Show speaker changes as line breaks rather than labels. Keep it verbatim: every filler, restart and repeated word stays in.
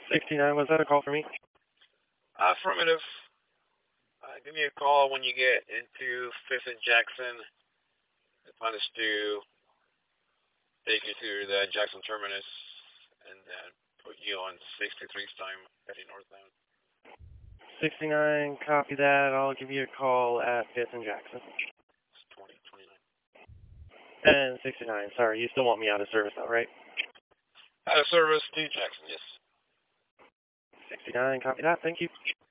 sixty-nine, was that a call for me?
Affirmative. Uh, give me a call when you get into fifth and Jackson. I plan us to take you to the Jackson terminus and then put you on sixty-three's time heading northbound.
sixty-nine, copy that. I'll give you a call at fifth and Jackson.
It's twenty, twenty-nine.
And sixty-nine, sorry, you still want me out of service though, right?
Out of service to Jackson, yes.
sixty-nine, copy that. Thank you.